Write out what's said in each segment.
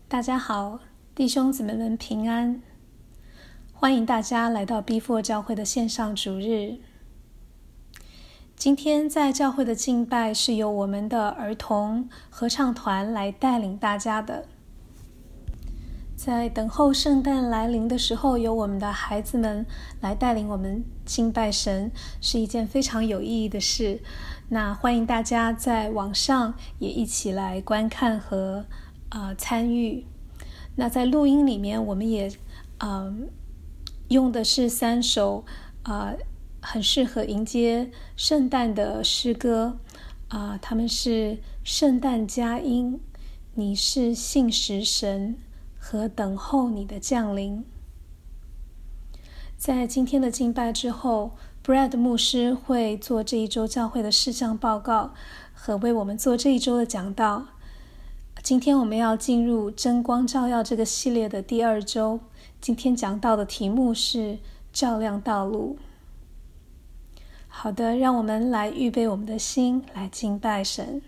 大家好，弟兄姊妹们平安，欢迎大家来到 B4 教会的线上主日。今天在教会的敬拜是由我们的儿童合唱团来带领大家的。在等候圣诞来临的时候，由我们的孩子们来带领我们敬拜神，是一件非常有意义的事。那欢迎大家在网上也一起来观看和参与。那在录音里面，我们也用的是3首很适合迎接圣诞的诗歌他们是圣诞佳音、你是信实神和等候你的降临。在今天的敬拜之后， Brad 牧师会做这一周教会的事项报告和为我们做这一周的讲道。今天我们要进入真光照耀这个系列的第2周，今天讲到的题目是照亮道路。好的，让我们来预备我们的心来敬拜神。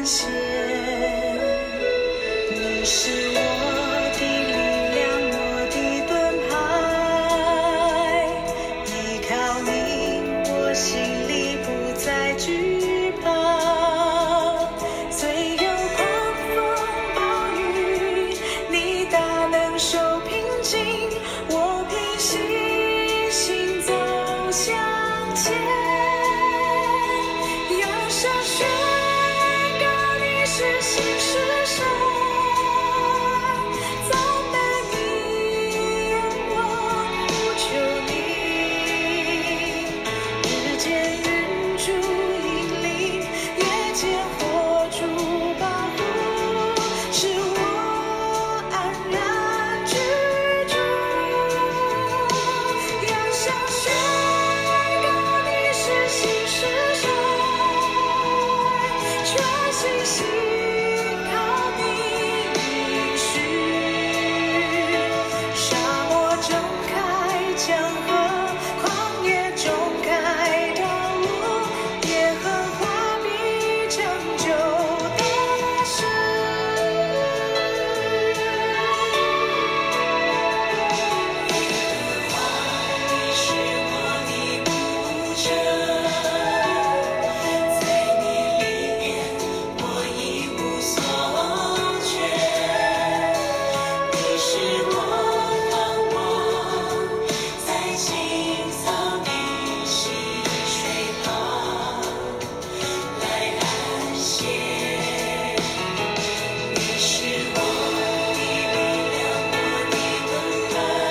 谢，你是我的力量，我的盾牌，依靠你，我心里不再惧怕。虽有狂风暴雨，你大能手平静，我凭信心走向前。要向宣告你是新世神，赞美你，仰望呼求你，日间云柱引领，夜间火烛保护，使我安然居住。要向宣告你是新世神，全心信靠你应许，沙漠中开江河，旷野中开道路，耶和华必成就大事。你是我的牧者，在你里面我一无所缺。你是我帮我，在青草地溪水旁来安歇。你是我的力量，我的盾牌，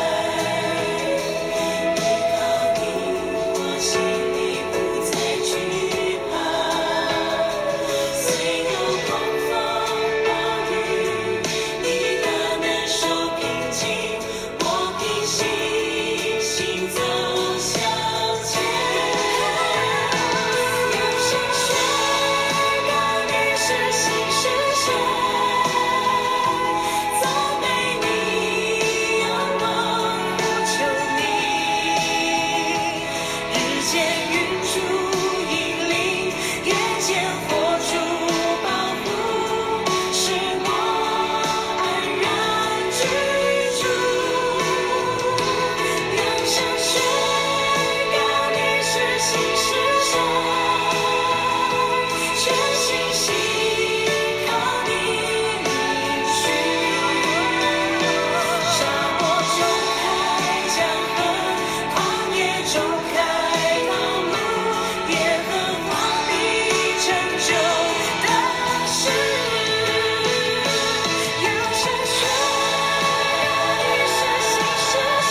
依靠你，我心里不再惧怕。虽有狂风暴雨，你大能手平静，我凭信心走向前。要向宣告你是新世神，赞美你，仰望呼求你，日间云柱引领，夜间火烛保护，使我安然居住。要向宣告你是新世神，全心信靠你应许，沙漠中开江河，旷野中开道路，耶和华必成就大事。要向宣告你是新世神，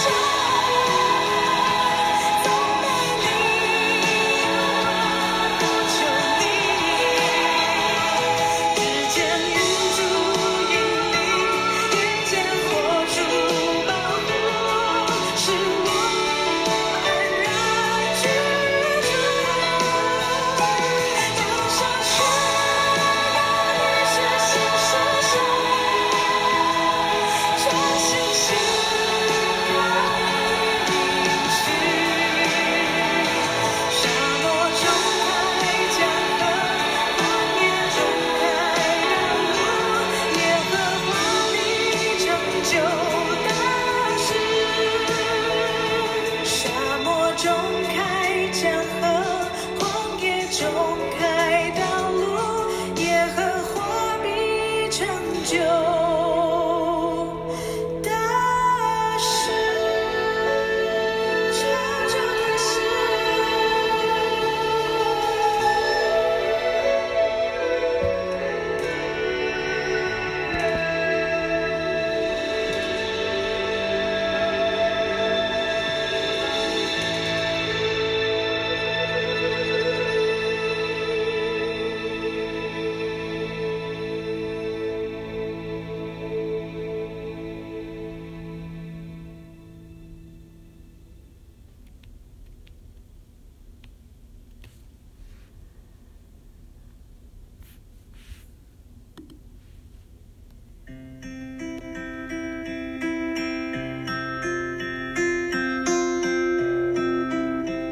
赞美你，呼求你，日间云柱引领，夜间火烛保护，使我安然居住。要向宣告你是新世神，全心信靠你应许，沙漠中开江河，旷野中开道路，耶和华必成就大事。沙漠中开江河，旷野中开道路，耶和华必成就大事。成就大事。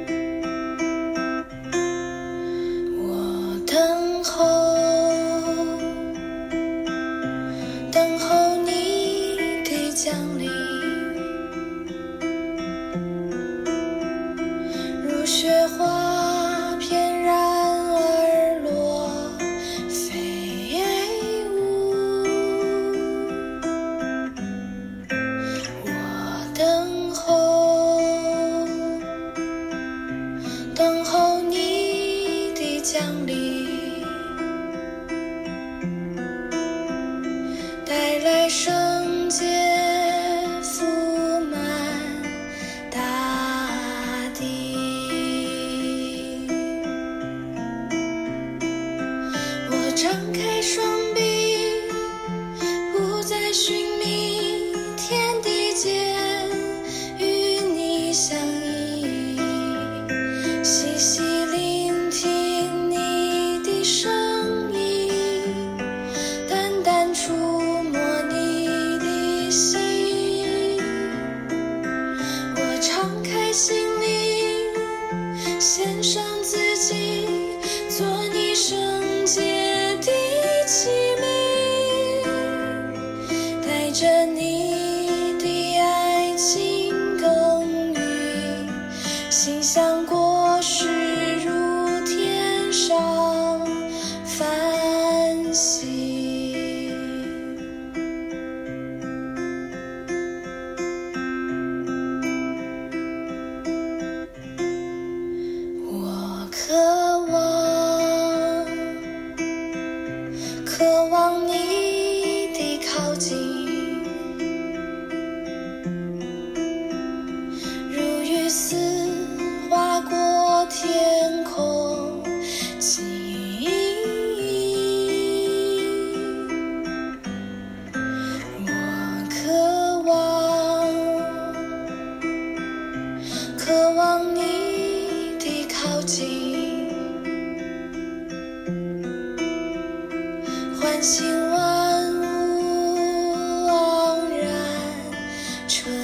我等候降临，带来圣洁覆满大地。我张开双臂，不再寻觅天地间与你相依，细细聆听你的声音，淡淡触摸你的心。我敞开心灵，献上自己，做你圣洁的器皿，带着你的爱情耕耘，馨香果实如天上繁星。我渴望你的靠近，如雨丝划过天空记忆。我渴望你的靠近，唤醒万物盎然春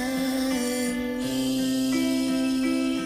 意。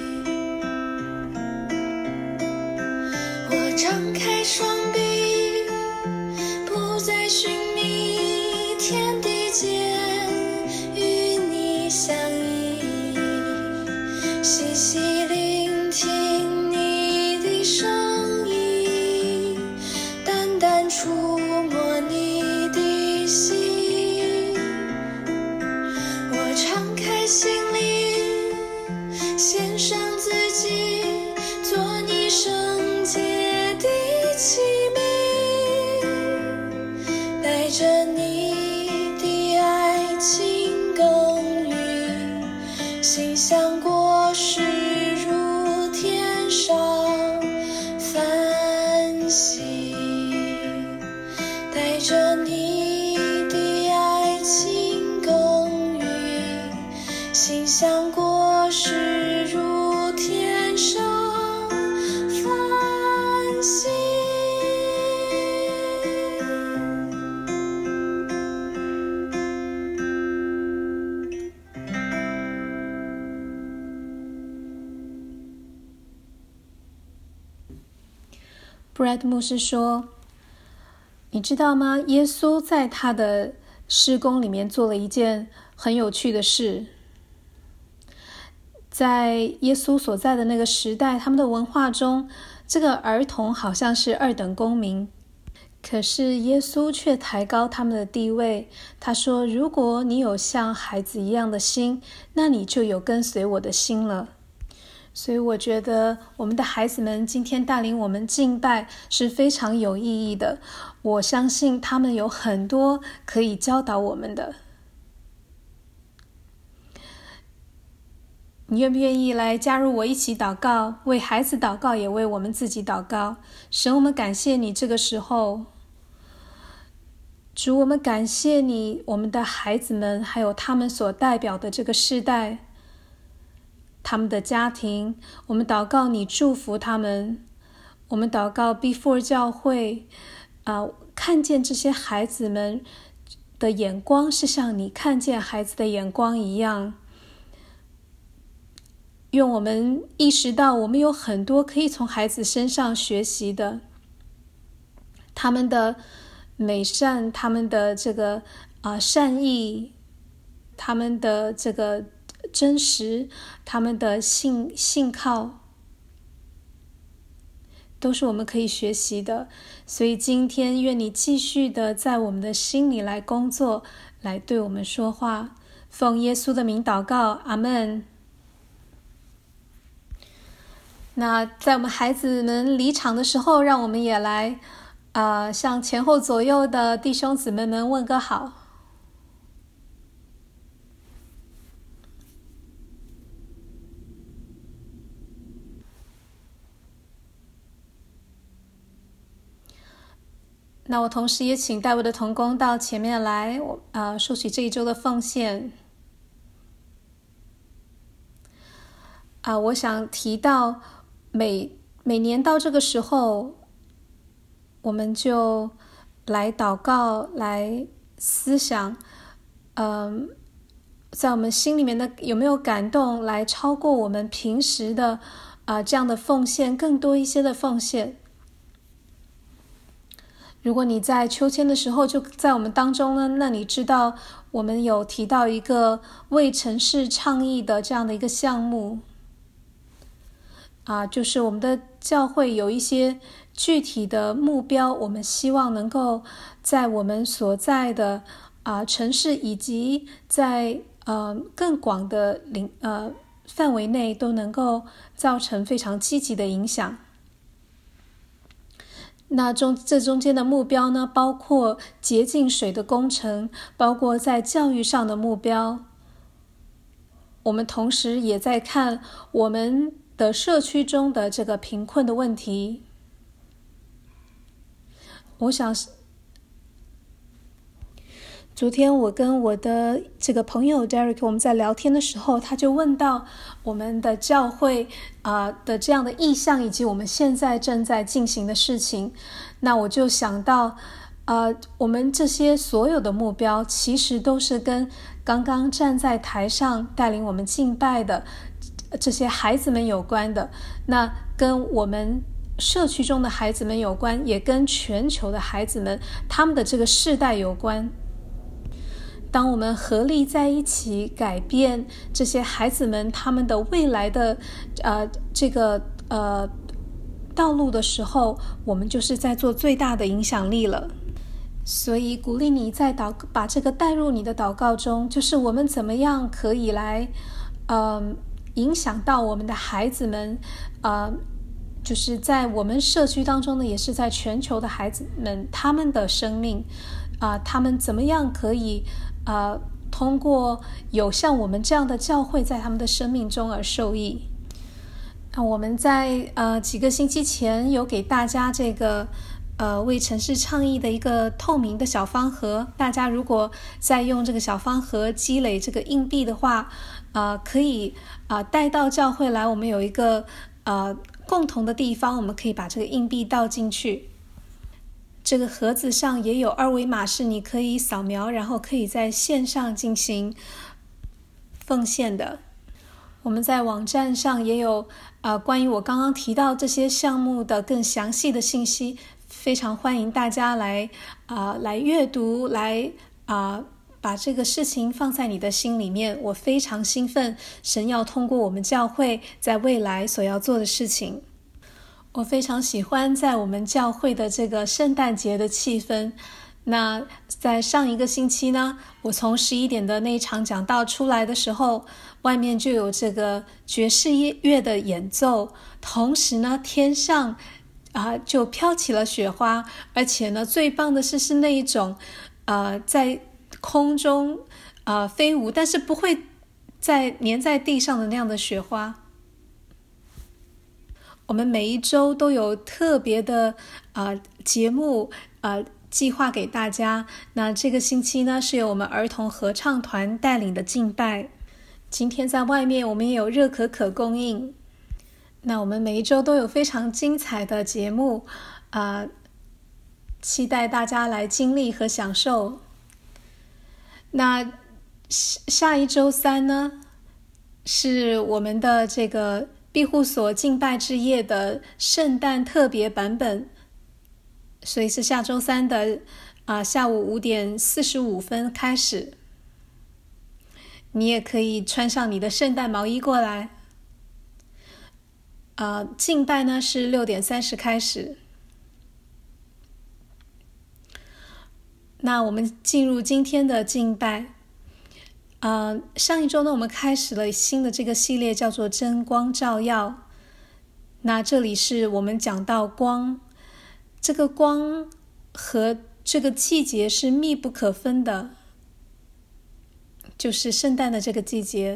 我张开双臂，不再寻觅天地间与你相依，细细聆听你的声音，淡淡触摸你的心。我敞开心灵，献上自己，做你圣洁的器皿，带着你的爱情耕耘，馨香果实如天上繁星，带着你的爱情耕耘，馨香果实如天上繁星。 Brad 牧师说，你知道吗？耶稣在他的事工里面做了一件很有趣的事。在耶稣所在的那个时代，他们的文化中，这个儿童好像是二等公民，可是耶稣却抬高他们的地位。他说，如果你有像孩子一样的心，那你就有跟随我的心了。所以我觉得我们的孩子们今天带领我们敬拜是非常有意义的，我相信他们有很多可以教导我们的。你愿不愿意来加入我一起祷告，为孩子祷告，也为我们自己祷告？神，我们感谢你这个时候。主，我们感谢你，我们的孩子们还有他们所代表的这个世代，他们的家庭，我们祷告你祝福他们。我们祷告 Before 教会看见这些孩子们的眼光是像你看见孩子的眼光一样。愿我们意识到我们有很多可以从孩子身上学习的，他们的美善，他们的这个善意，他们的这个真实，他们的信靠，都是我们可以学习的。所以今天愿你继续的在我们的心里来工作，来对我们说话。奉耶稣的名祷告，阿们。 那在我们孩子们离场的时候，让我们也来向前后左右的弟兄姊妹们问个好。那我同时也请带我的同工到前面来，收取这一周的奉献。我想提到每年到这个时候，我们就来祷告，来思想，在我们心里面的有没有感动，来超过我们平时的这样的奉献，更多一些的奉献。如果你在秋千的时候就在我们当中呢，那你知道我们有提到一个为城市倡议的这样的一个项目，就是我们的教会有一些具体的目标，我们希望能够在我们所在的城市以及在更广的范围内都能够造成非常积极的影响。那这中间的目标呢，包括洁净水的工程，包括在教育上的目标。我们同时也在看我们的社区中的这个贫困的问题。我想昨天我跟我的这个朋友 Derek 我们在聊天的时候，他就问到我们的教会的这样的意向，以及我们现在正在进行的事情。那我就想到我们这些所有的目标其实都是跟刚刚站在台上带领我们敬拜的这些孩子们有关的，那跟我们社区中的孩子们有关，也跟全球的孩子们他们的这个世代有关。当我们合力在一起改变这些孩子们他们的未来的这个道路的时候，我们就是在做最大的影响力了。所以鼓励你在把这个带入你的祷告中，就是我们怎么样可以来影响到我们的孩子们，就是在我们社区当中呢，也是在全球的孩子们他们的生命他们怎么样可以通过有像我们这样的教会在他们的生命中而受益。我们在几个星期前有给大家这个为城市倡议的一个透明的小方盒，大家如果在用这个小方盒积累这个硬币的话，可以带到教会来，我们有一个共同的地方，我们可以把这个硬币倒进去。这个盒子上也有二维码，是你可以扫描，然后可以在线上进行奉献的。我们在网站上也有关于我刚刚提到这些项目的更详细的信息，非常欢迎大家来阅读，来把这个事情放在你的心里面。我非常兴奋，神要通过我们教会在未来所要做的事情。我非常喜欢在我们教会的这个圣诞节的气氛。那在上一个星期呢，我从11点的那一场讲道出来的时候，外面就有这个爵士乐的演奏，同时呢天上就飘起了雪花，而且呢最棒的是那一种在空中飞舞，但是不会粘在地上的那样的雪花。我们每一周都有特别的节目计划给大家。那这个星期呢，是由我们儿童合唱团带领的敬拜。今天在外面我们也有热可可供应。那我们每一周都有非常精彩的节目期待大家来经历和享受。那下一周三呢，是我们的这个庇护所敬拜之夜的圣诞特别版本，所以是下周三的下午5点45分开始。你也可以穿上你的圣诞毛衣过来。敬拜呢是6点30开始。那我们进入今天的敬拜。上一周呢，我们开始了新的这个系列，叫做真光照耀。 那这里是我们讲到光，这个光和这个季节是密不可分的，就是圣诞的这个季节。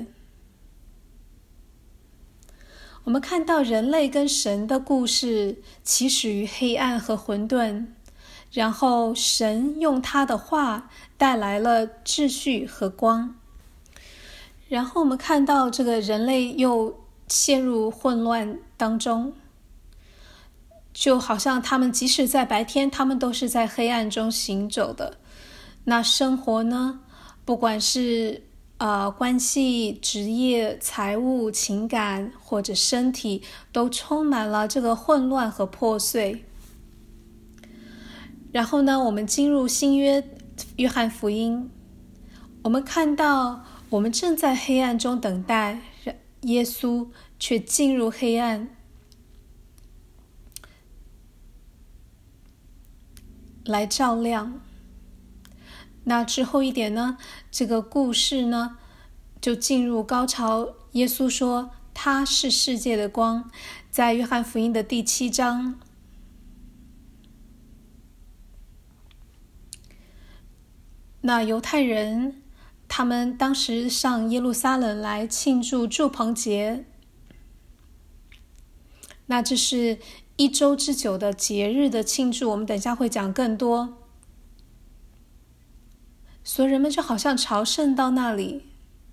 我们看到人类跟神的故事起始于黑暗和混沌，然后神用他的话带来了秩序和光。然后我们看到这个人类又陷入混乱当中，就好像他们即使在白天，他们都是在黑暗中行走的。那生活呢，不管是关系、职业、财务、情感或者身体，都充满了这个混乱和破碎。然后呢，我们进入新约约翰福音，我们看到我们正在黑暗中等待，耶稣却进入黑暗，来照亮。那之后一点呢，这个故事呢就进入高潮。耶稣说他是世界的光，在约翰福音的第7章。那犹太人他们当时上耶路撒冷来庆祝住棚节，那这是1周之久的节日的庆祝，我们等一下会讲更多。所以人们就好像朝圣到那里，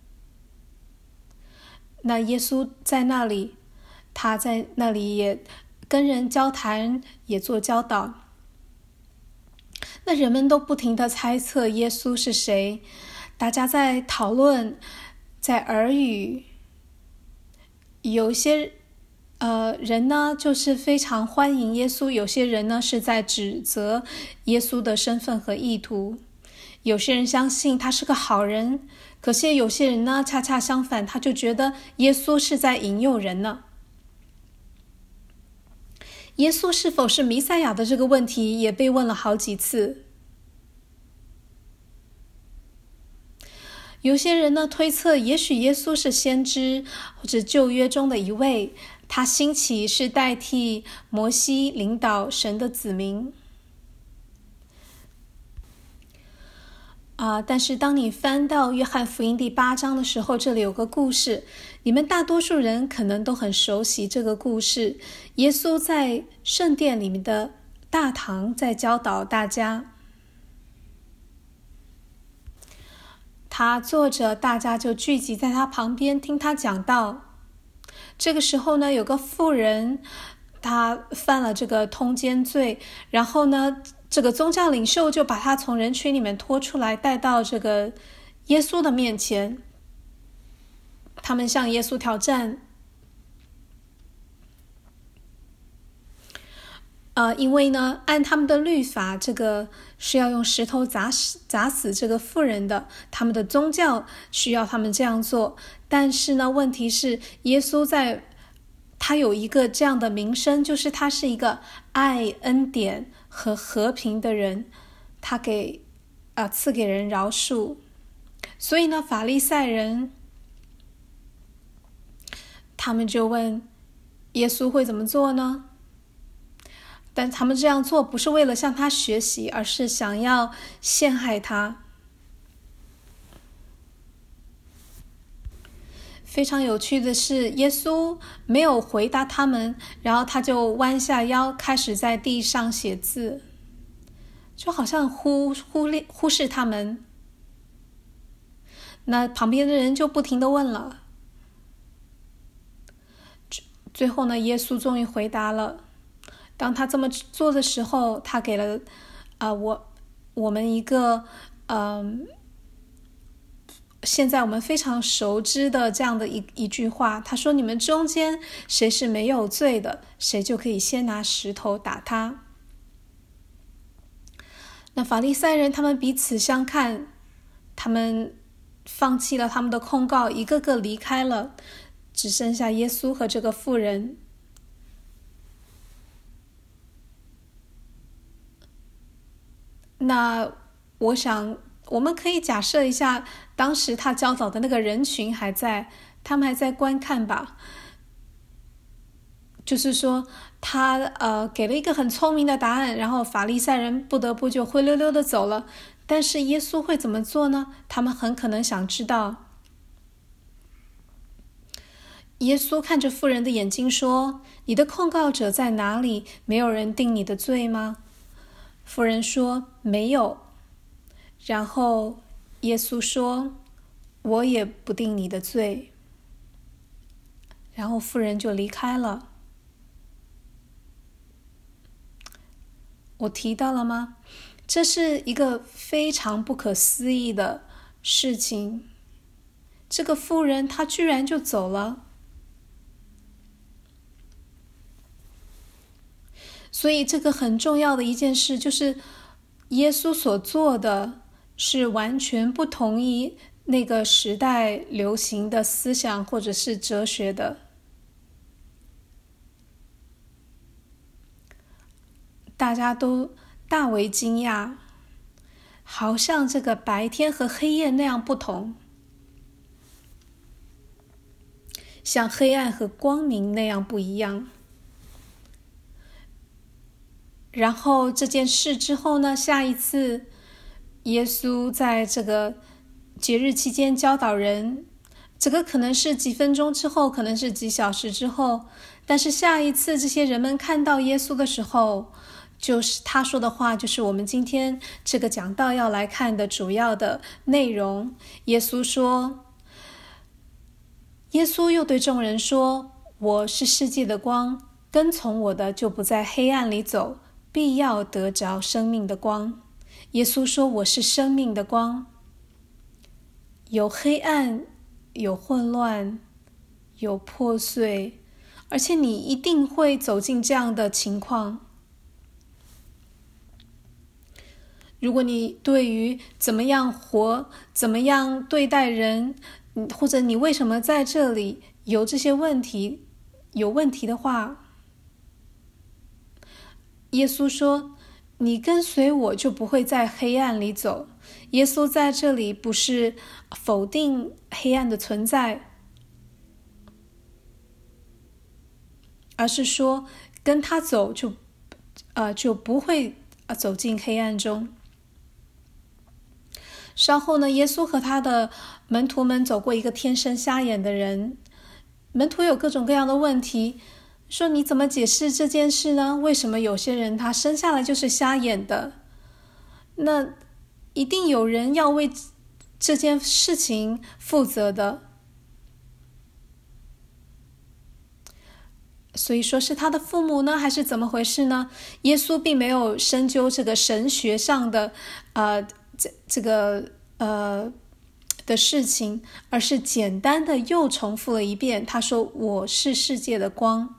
那耶稣在那里，他在那里也跟人交谈，也做教导。那人们都不停地猜测耶稣是谁，大家在讨论，在耳语。有一些人呢就是非常欢迎耶稣，有些人呢是在指责耶稣的身份和意图。有些人相信他是个好人，可是有些人呢恰恰相反，他就觉得耶稣是在引诱人呢。耶稣是否是弥赛亚的这个问题也被问了好几次。有些人呢推测，也许耶稣是先知或者旧约中的一位，他兴起是代替摩西领导神的子民。但是当你翻到约翰福音第8章的时候，这里有个故事，你们大多数人可能都很熟悉这个故事。耶稣在圣殿里面的大堂在教导大家，他坐着，大家就聚集在他旁边听他讲道。这个时候呢，有个妇人，他犯了这个通奸罪，然后呢这个宗教领袖就把他从人群里面拖出来，带到这个耶稣的面前。他们向耶稣挑战，因为呢按他们的律法，这个是要用石头砸死这个妇人的，他们的宗教需要他们这样做。但是呢问题是，耶稣他有一个这样的名声，就是他是一个爱恩典和和平的人，他赐给人饶恕。所以呢法利赛人他们就问耶稣会怎么做呢？但他们这样做不是为了向他学习，而是想要陷害他。非常有趣的是，耶稣没有回答他们，然后他就弯下腰开始在地上写字，就好像忽视他们。那旁边的人就不停地问了。最后呢，耶稣终于回答了。当他这么做的时候，他给了我们一个现在我们非常熟知的这样的一句话，他说：你们中间谁是没有罪的，谁就可以先拿石头打他。那法利赛人他们彼此相看，他们放弃了他们的控告，一个个离开了，只剩下耶稣和这个妇人。那我想我们可以假设一下，当时他教导的那个人群还在，他们还在观看吧。 就是说他给了一个很聪明的答案，然后法利赛人不得不就灰溜溜的走了。但是耶稣会怎么做呢？他们很可能想知道。耶稣看着妇人的眼睛说：你的控告者在哪里？没有人定你的罪吗？妇人说：没有。然后耶稣说：我也不定你的罪。然后妇人就离开了。我提到了吗？这是一个非常不可思议的事情。这个妇人她居然就走了。所以这个很重要的一件事就是耶稣所做的是完全不同于那个时代流行的思想或者是哲学的。大家都大为惊讶，好像这个白天和黑夜那样不同，像黑暗和光明那样不一样。然后这件事之后呢，下一次耶稣在这个节日期间教导人，这个可能是几分钟之后，可能是几小时之后，但是下一次这些人们看到耶稣的时候，就是他说的话，就是我们今天这个讲道要来看的主要的内容。耶稣说，耶稣又对众人说，我是世界的光，跟从我的就不在黑暗里走，必要得着生命的光。耶稣说，我是生命的光。有黑暗，有混乱，有破碎，而且你一定会走进这样的情况。如果你对于怎么样活，怎么样对待人，或者你为什么在这里有这些问题，有问题的话，耶稣说，你跟随我就不会在黑暗里走。耶稣在这里不是否定黑暗的存在，而是说跟他走就不会走进黑暗中。稍后呢，耶稣和他的门徒们走过一个天生瞎眼的人，门徒有各种各样的问题，说你怎么解释这件事呢？为什么有些人他生下来就是瞎眼的？那一定有人要为这件事情负责的。所以说是他的父母呢，还是怎么回事呢？耶稣并没有深究这个神学上的的事情，而是简单的又重复了一遍。他说，我是世界的光。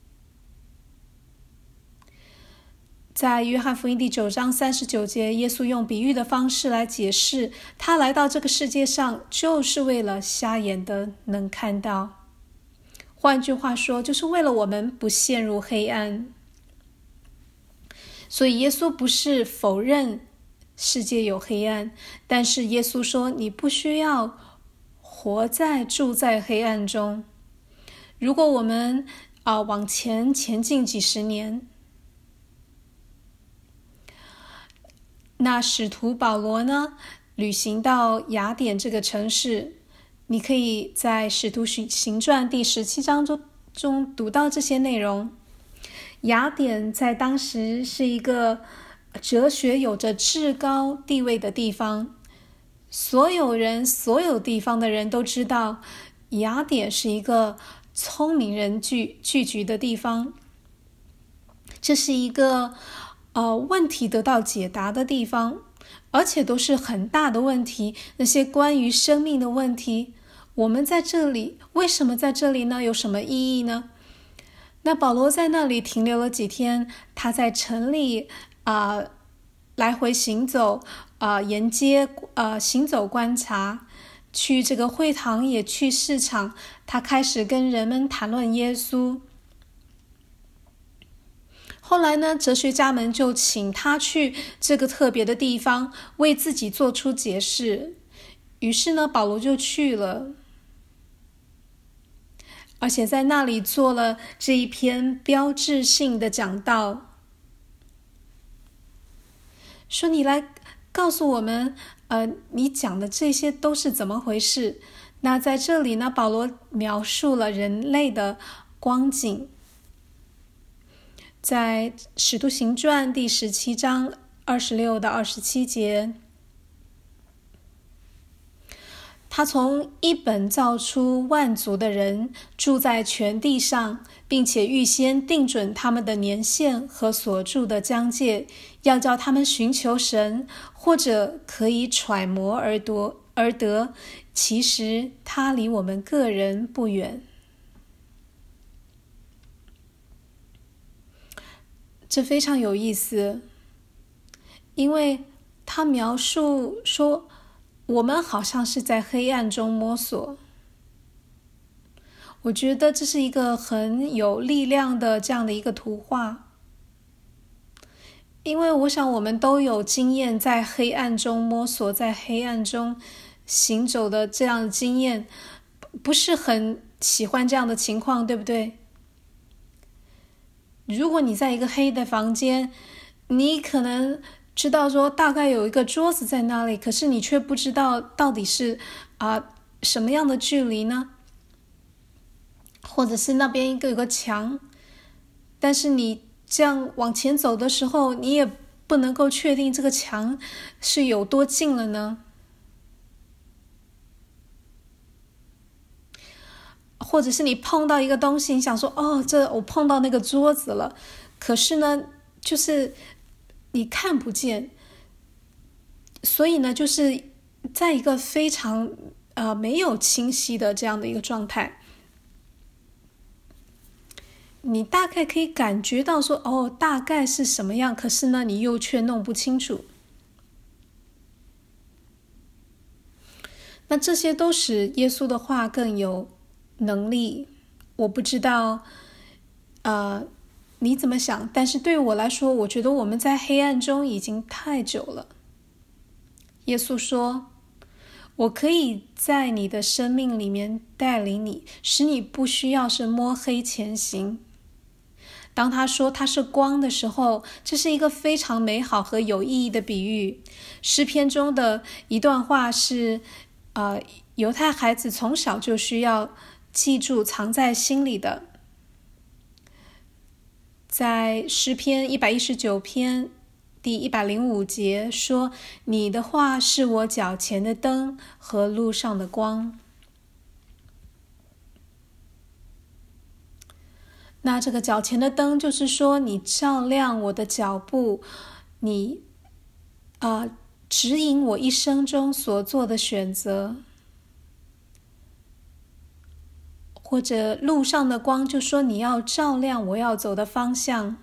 在约翰福音第9章39节，耶稣用比喻的方式来解释，他来到这个世界上就是为了瞎眼的能看到。换句话说，就是为了我们不陷入黑暗。所以耶稣不是否认世界有黑暗，但是耶稣说，你不需要住在黑暗中。如果我们往前进几十年，那使徒保罗呢，旅行到雅典这个城市，你可以在使徒行传第17章中读到这些内容。雅典在当时是一个哲学有着至高地位的地方，所有地方的人都知道雅典是一个聪明人聚集的地方，这是一个问题得到解答的地方，而且都是很大的问题，那些关于生命的问题。我们在这里，为什么在这里呢？有什么意义呢？那保罗在那里停留了几天，他在城里来回行走，沿街行走观察，去这个会堂也去市场，他开始跟人们谈论耶稣。后来呢，哲学家们就请他去这个特别的地方，为自己做出解释。于是呢，保罗就去了。 而且在那里做了这一篇标志性的讲道，说你来告诉我们，你讲的这些都是怎么回事。那在这里呢，保罗描述了人类的光景，在使徒行传第17章26到27节，他从一本造出万族的人，住在全地上，并且预先定准他们的年限和所住的疆界，要叫他们寻求神，或者可以揣摩而得。其实他离我们个人不远。这非常有意思，因为他描述说我们好像是在黑暗中摸索。我觉得这是一个很有力量的这样的一个图画，因为我想我们都有经验在黑暗中摸索，在黑暗中行走的这样的经验，不是很喜欢这样的情况，对不对？如果你在一个黑的房间，你可能知道说大概有一个桌子在那里，可是你却不知道到底是什么样的距离呢？或者是那边有个墙，但是你这样往前走的时候，你也不能够确定这个墙是有多近了呢？或者是你碰到一个东西，你想说这我碰到那个桌子了，可是呢就是你看不见，所以呢就是在一个非常没有清晰的这样的一个状态。你大概可以感觉到说大概是什么样，可是呢你又却弄不清楚。那这些都使耶稣的话更有能力。我不知道你怎么想，但是对于我来说，我觉得我们在黑暗中已经太久了。耶稣说，我可以在你的生命里面带领你，使你不需要是摸黑前行。当他说他是光的时候，这是一个非常美好和有意义的比喻。诗篇中的一段话是犹太孩子从小就需要记住藏在心里的。在诗篇119篇第105节说，你的话是我脚前的灯和路上的光。那这个脚前的灯就是说，你照亮我的脚步，你指引我一生中所做的选择。或者路上的光，就说你要照亮我要走的方向。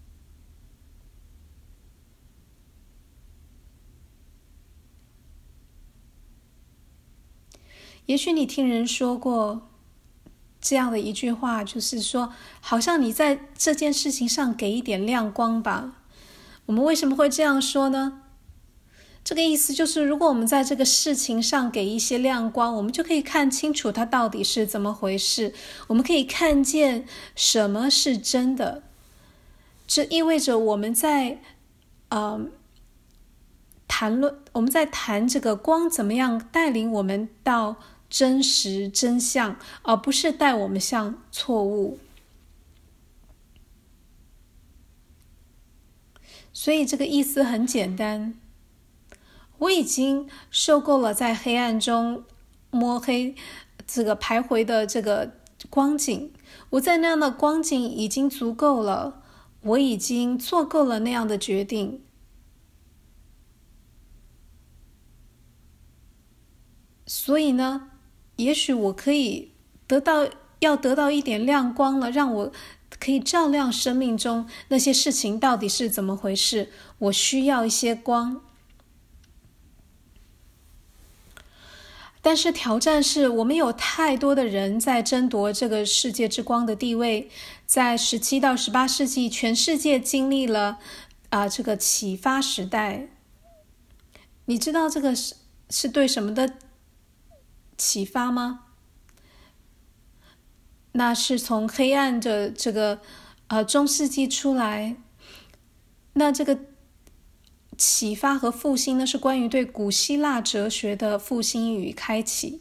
也许你听人说过这样的一句话，就是说好像你在这件事情上给一点亮光吧。我们为什么会这样说呢？这个意思就是，如果我们在这个事情上给一些亮光，我们就可以看清楚它到底是怎么回事，我们可以看见什么是真的。这意味着我们在谈这个光怎么样带领我们到真实真相，而不是带我们向错误。所以这个意思很简单，我已经受够了在黑暗中摸黑这个徘徊的这个光景，我在那样的光景已经足够了，我已经做够了那样的决定。所以呢，也许我可以得到一点亮光了，让我可以照亮生命中那些事情到底是怎么回事，我需要一些光。但是挑战是，我们有太多的人在争夺这个世界之光的地位。在17到18世纪，全世界经历了这个启发时代。你知道这个是对什么的启发吗？ 那是从黑暗的这个中世纪出来。那这个启发和复兴呢，是关于对古希腊哲学的复兴与开启。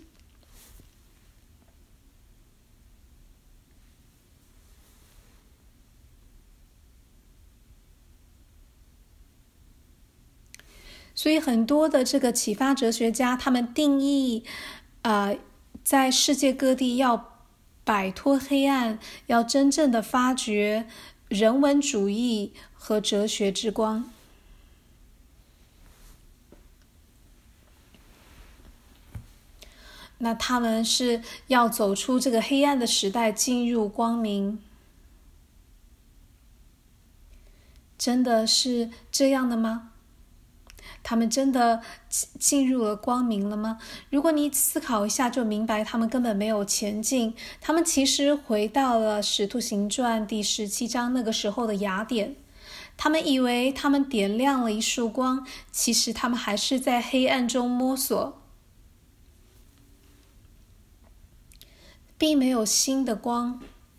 所以很多的这个启发哲学家，他们定义在世界各地要摆脱黑暗，要真正的发掘人文主义和哲学之光。那他们是要走出这个黑暗的时代，进入光明。真的是这样的吗？他们真的进入了光明了吗？如果你思考一下，就明白他们根本没有前进。他们其实回到了《使徒行传》第17章那个时候的雅典。他们以为他们点亮了一束光，其实他们还是在黑暗中摸索，并没有新的光。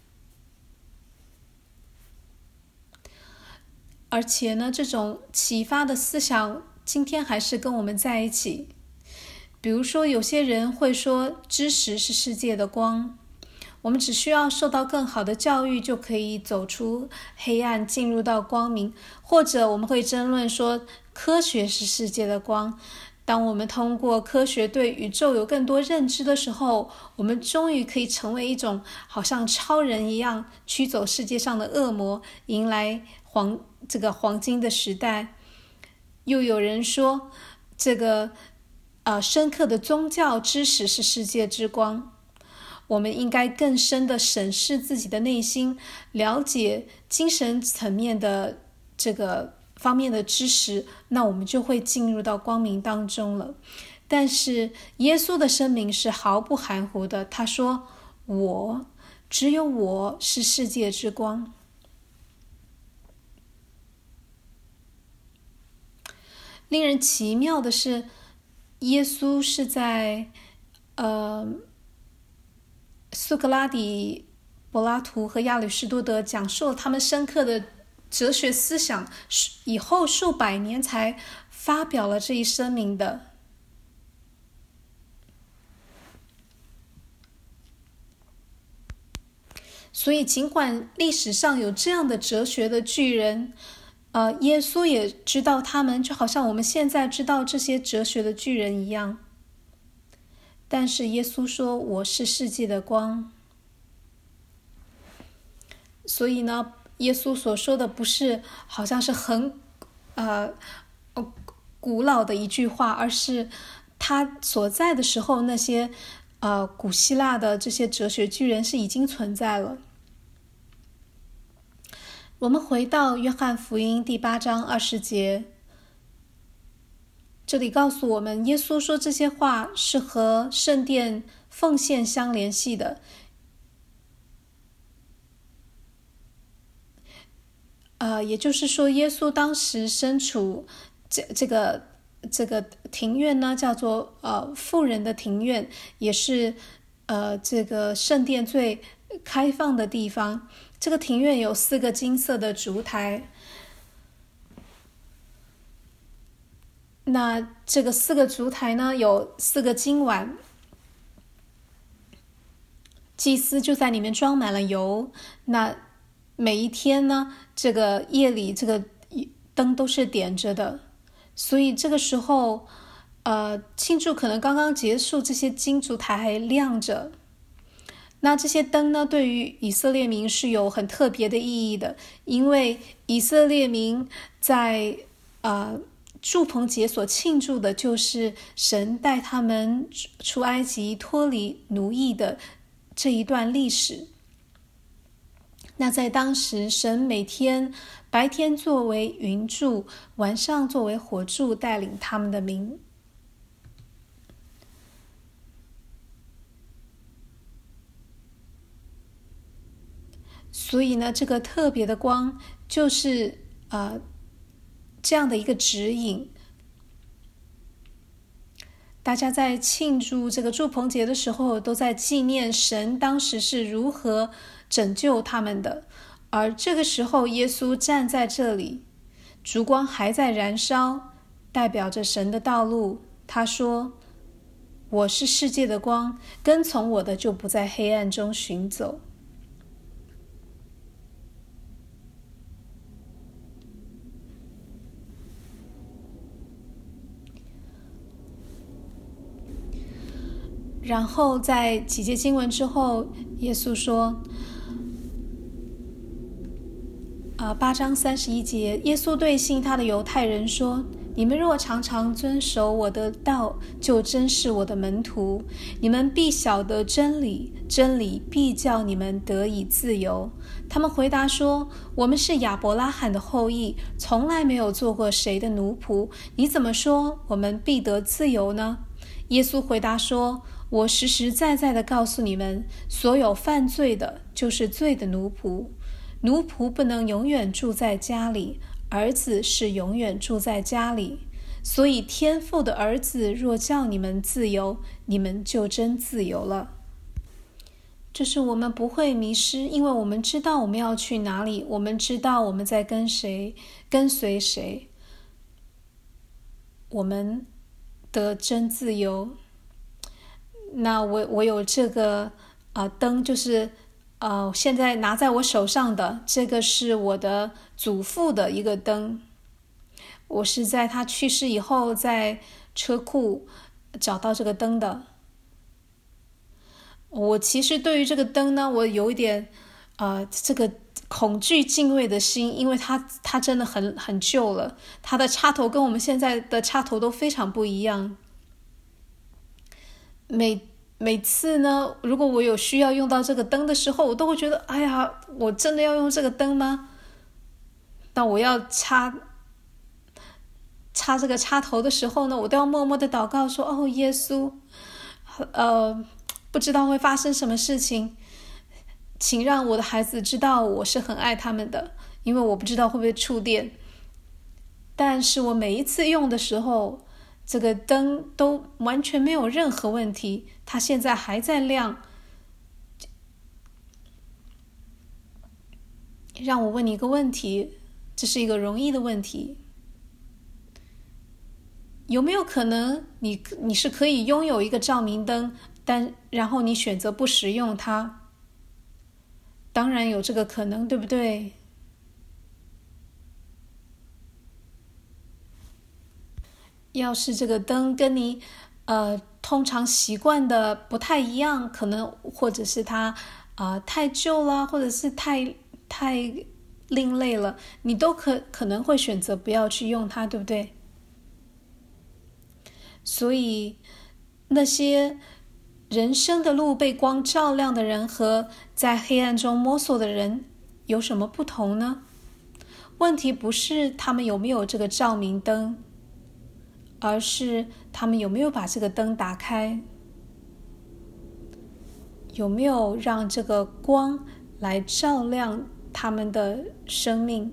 而且呢，这种启发的思想今天还是跟我们在一起。比如说，有些人会说知识是世界的光，我们只需要受到更好的教育就可以走出黑暗，进入到光明。或者我们会争论说科学是世界的光，当我们通过科学对宇宙有更多认知的时候，我们终于可以成为一种好像超人一样，驱走世界上的恶魔，迎来这个黄金的时代。又有人说这个深刻的宗教知识是世界之光，我们应该更深的审视自己的内心，了解精神层面的这个方面的知识，那我们就会进入到光明当中了。但是耶稣的声明是毫不含糊的，他说只有我是世界之光。令人奇妙的是，耶稣是在苏格拉底、柏拉图和亚里士多德讲述了他们深刻的哲学思想以后数百年才发表了这一声明的。所以尽管历史上有这样的哲学的巨人，耶稣也知道他们，就好像我们现在知道这些哲学的巨人一样。但是耶稣说我是世界的光。所以呢，耶稣所说的不是好像是很古老的一句话，而是他所在的时候，那些古希腊的这些哲学巨人是已经存在了。我们回到约翰福音第8章20节，这里告诉我们，耶稣说这些话是和圣殿奉献相联系的。也就是说，耶稣当时身处这个庭院呢，叫做妇人的庭院，也是这个圣殿最开放的地方。这个庭院有4个金色的烛台，那这个4个烛台呢，有4个金碗，祭司就在里面装满了油。那每一天呢，这个夜里这个灯都是点着的，所以这个时候庆祝可能刚刚结束，这些金烛台还亮着。那这些灯呢，对于以色列民是有很特别的意义的，因为以色列民在住棚节所庆祝的就是神带他们出埃及脱离奴役的这一段历史。那在当时，神每天白天作为云柱，晚上作为火柱，带领他们的民。所以呢，这个特别的光就是这样的一个指引。 大家在庆祝这个祝棚节的时候，都在纪念神当时是如何拯救他们的。而这个时候，耶稣站在这里，烛光还在燃烧，代表着神的道路。他说：我是世界的光，跟从我的就不在黑暗中行走。然后在几节经文之后，耶稣说8章31节，耶稣对信他的犹太人说：你们若常常遵守我的道，就真是我的门徒。你们必晓得真理，真理必叫你们得以自由。他们回答说：我们是亚伯拉罕的后裔，从来没有做过谁的奴仆，你怎么说我们必得自由呢？耶稣回答说：我实实在在地告诉你们，所有犯罪的就是罪的奴仆。奴仆不能永远住在家里，儿子是永远住在家里。所以天父的儿子若叫你们自由，你们就真自由了。就是我们不会迷失，因为我们知道我们要去哪里，我们知道我们在跟随谁，我们得真自由。那我有这个灯，就是现在拿在我手上的，这个是我的祖父的一个灯。我是在他去世以后在车库找到这个灯的。我其实对于这个灯呢，我有一点这个恐惧敬畏的心，因为它真的很旧了，它的插头跟我们现在的插头都非常不一样。每次呢，如果我有需要用到这个灯的时候，我都会觉得，哎呀，我真的要用这个灯吗？当我要插这个插头的时候呢，我都要默默的祷告说：哦，耶稣，不知道会发生什么事情，请让我的孩子知道我是很爱他们的，因为我不知道会不会触电。但是我每一次用的时候，这个灯都完全没有任何问题，它现在还在亮。让我问你一个问题，这是一个容易的问题。有没有可能你是可以拥有一个照明灯，然后你选择不使用它？当然有这个可能，对不对？要是这个灯跟你通常习惯的不太一样，可能或者是它太旧了，或者是太另类了，你都可能会选择不要去用它，对不对？所以那些人生的路被光照亮的人和在黑暗中摸索的人有什么不同呢？问题不是他们有没有这个照明灯，而是他们有没有把这个灯打开，有没有让这个光来照亮他们的生命。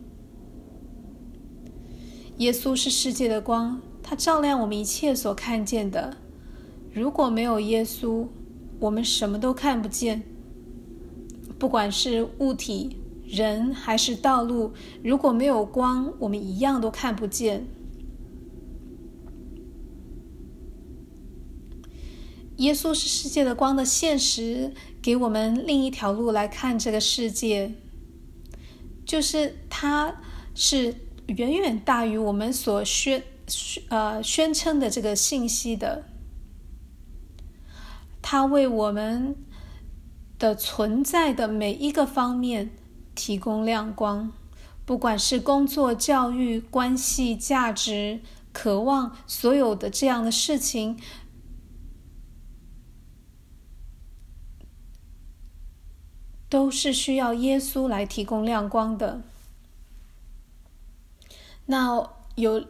耶稣是世界的光，他照亮我们一切所看见的。如果没有耶稣，我们什么都看不见，不管是物体、人还是道路，如果没有光，我们一样都看不见。耶稣是世界的光的现实，给我们另一条路来看这个世界，就是它是远远大于我们所宣称的这个信息的。它为我们的存在的每一个方面提供亮光，不管是工作、教育、关系、价值、渴望，所有的这样的事情都是需要耶稣来提供亮光的。那有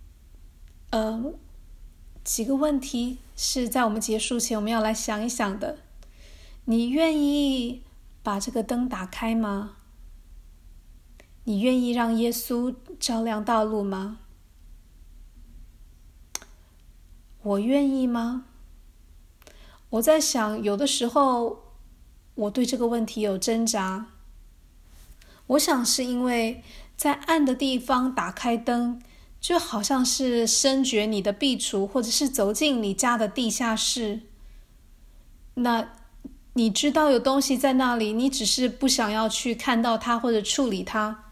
几个问题是在我们结束前我们要来想一想的。你愿意把这个灯打开吗？你愿意让耶稣照亮道路吗？ 我愿意吗？我在想，有的时候我对这个问题有挣扎。我想是因为在暗的地方打开灯，就好像是深掘你的壁橱，或者是走进你家的地下室。那你知道有东西在那里，你只是不想要去看到它或者处理它。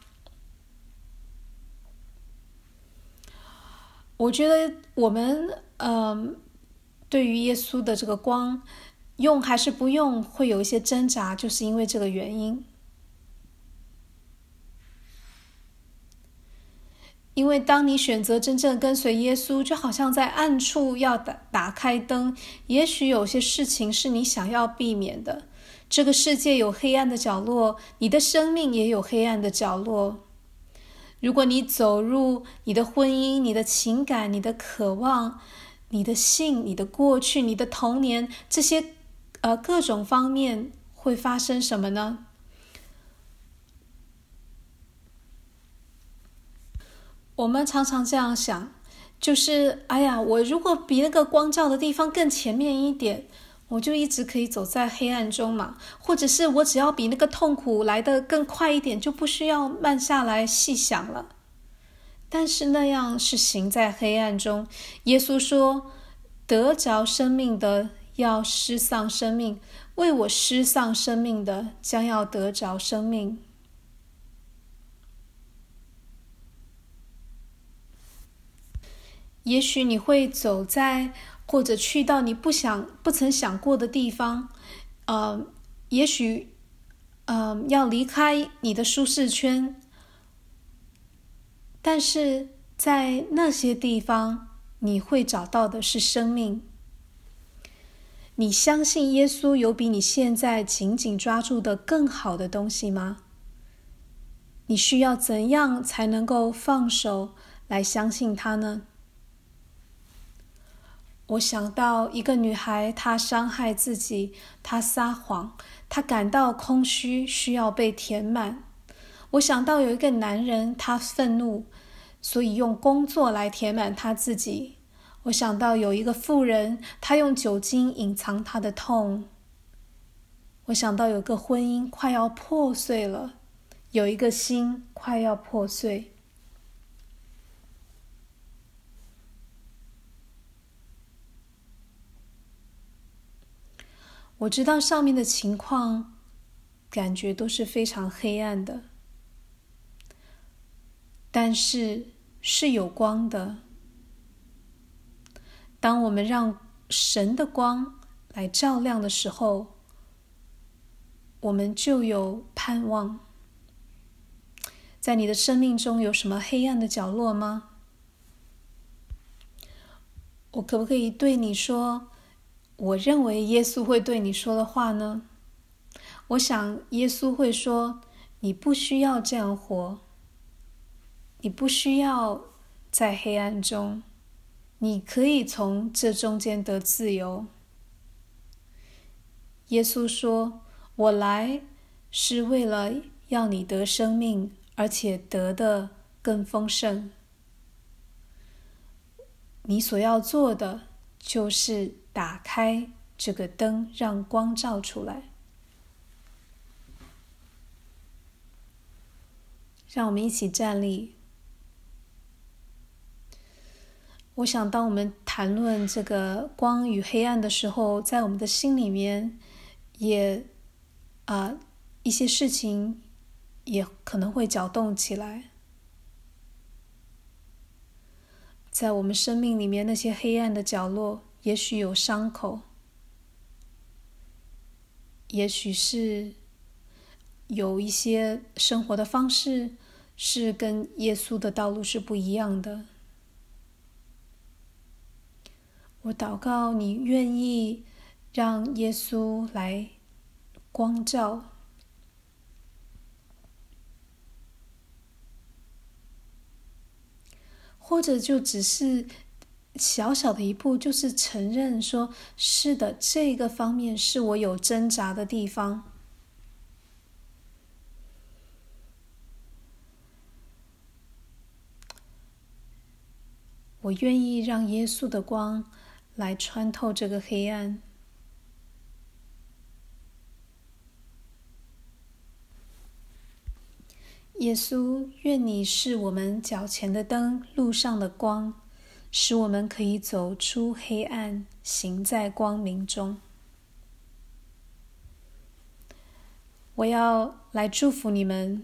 我觉得我们对于耶稣的这个光用还是不用会有一些挣扎，就是因为这个原因。因为当你选择真正跟随耶稣，就好像在暗处要打开灯，也许有些事情是你想要避免的。这个世界有黑暗的角落，你的生命也有黑暗的角落。如果你走入你的婚姻、你的情感、你的渴望、你的性、你的过去、你的童年，这些各种方面会发生什么呢？我们常常这样想，就是哎呀，我如果比那个光照的地方更前面一点，我就一直可以走在黑暗中嘛。或者是我只要比那个痛苦来得更快一点，就不需要慢下来细想了。但是那样是行在黑暗中。耶稣说，得着生命的要失丧生命，为我失丧生命的将要得着生命。也许你会走在或者去到你不曾想过的地方，也许要离开你的舒适圈，但是在那些地方你会找到的是生命。你相信耶稣有比你现在紧紧抓住的更好的东西吗？你需要怎样才能够放手来相信他呢？我想到一个女孩，她伤害自己，她撒谎，她感到空虚，需要被填满。我想到有一个男人，他愤怒，所以用工作来填满他自己。我想到有一个妇人，她用酒精隐藏她的痛。我想到有个婚姻快要破碎了，有一个心快要破碎。我知道上面的情况感觉都是非常黑暗的，但是是有光的。当我们让神的光来照亮的时候，我们就有盼望。在你的生命中有什么黑暗的角落吗？我可不可以对你说我认为耶稣会对你说的话呢？我想耶稣会说，你不需要这样活，你不需要在黑暗中，你可以从这中间得自由。耶稣说，我来是为了要你得生命，而且得的更丰盛。你所要做的就是打开这个灯，让光照出来。让我们一起站立。我想当我们谈论这个光与黑暗的时候，在我们的心里面也一些事情也可能会搅动起来。在我们生命里面那些黑暗的角落，也许有伤口，也许是有一些生活的方式是跟耶稣的道路是不一样的。我祷告你愿意让耶稣来光照，或者就只是小小的一步，就是承认说，是的，这个方面是我有挣扎的地方。我愿意让耶稣的光来穿透这个黑暗。耶稣，愿你是我们脚前的灯，路上的光，使我们可以走出黑暗，行在光明中。我要来祝福你们，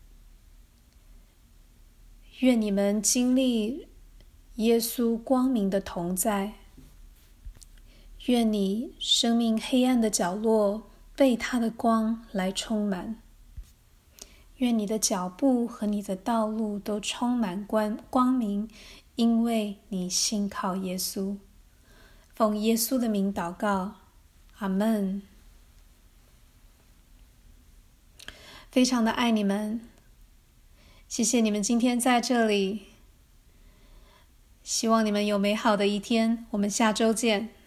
愿你们经历耶稣光明的同在，愿你生命黑暗的角落被他的光来充满，愿你的脚步和你的道路都充满光明，因为你信靠耶稣。奉耶稣的名祷告，阿们。非常的爱你们，谢谢你们今天在这里，希望你们有美好的一天，我们下周见。